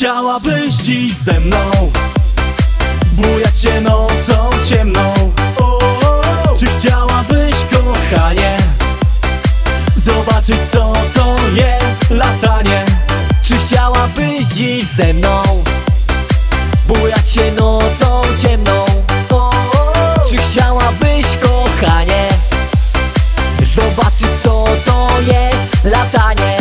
chciałabyś dziś ze mną bujać się nocą ciemną? Czy chciałabyś, kochanie, zobaczyć, co to jest latanie? Czy chciałabyś dziś ze mną bujać się nocą ciemną? Czy chciałabyś, kochanie, zobaczyć, co to jest latanie?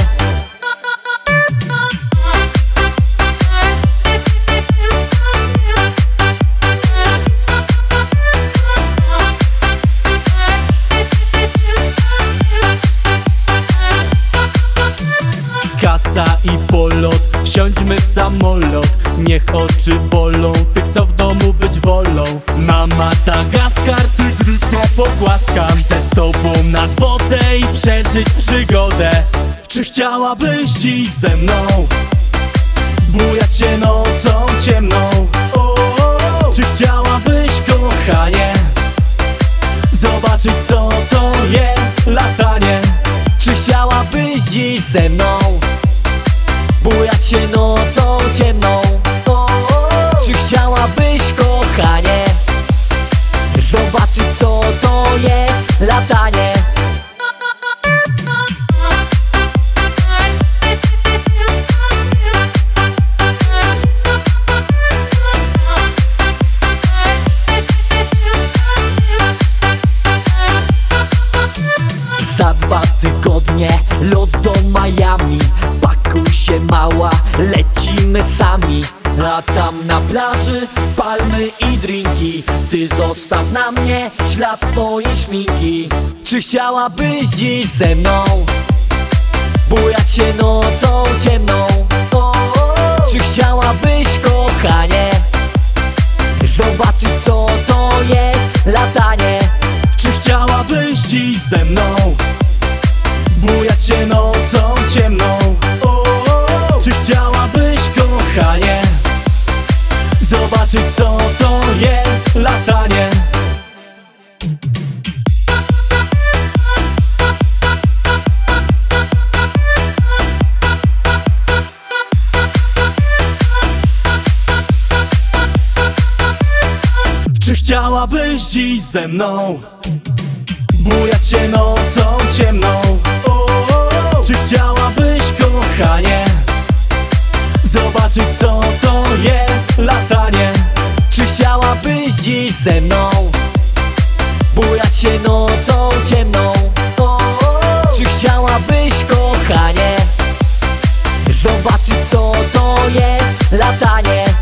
Kasa i polot, wsiądźmy w samolot. Niech oczy bolą tych, co w domu być wolą. Na Madagaskar tygrysa pogłaskam. Chcę z tobą nad wodę i przeżyć przygodę. Czy chciałabyś dziś ze mną bujać się nocą ciemną? Czy chciałabyś, kochanie, zobaczyć, co to jest latanie? Czy chciałabyś dziś ze mną bujać się nocą ciemną? Czy chciałabyś, kochanie, zobaczyć, co to jest latanie? Za 2 tygodnie lot do Miami. Pakuj się, mała, lecimy sami. A tam na plaży palmy i drinki. Ty zostaw na mnie ślad swojej szminki. Czy chciałabyś dziś ze mną bujać się nocą ciemną? Czy chciałabyś, kochanie, zobaczyć, co to jest latanie? Czy chciałabyś dziś ze mną bujać się nocą ciemną? Czy chciałabyś, kochanie, zobaczyć, co to jest latanie? Czy chciałabyś dziś ze mną bujać się nocą ciemną? Czy chciałabyś, kochanie, zobaczyć, co to jest latanie? Czy chciałabyś dziś ze mną bujać się nocą ciemną? Czy chciałabyś, kochanie, zobaczyć, co to jest latanie?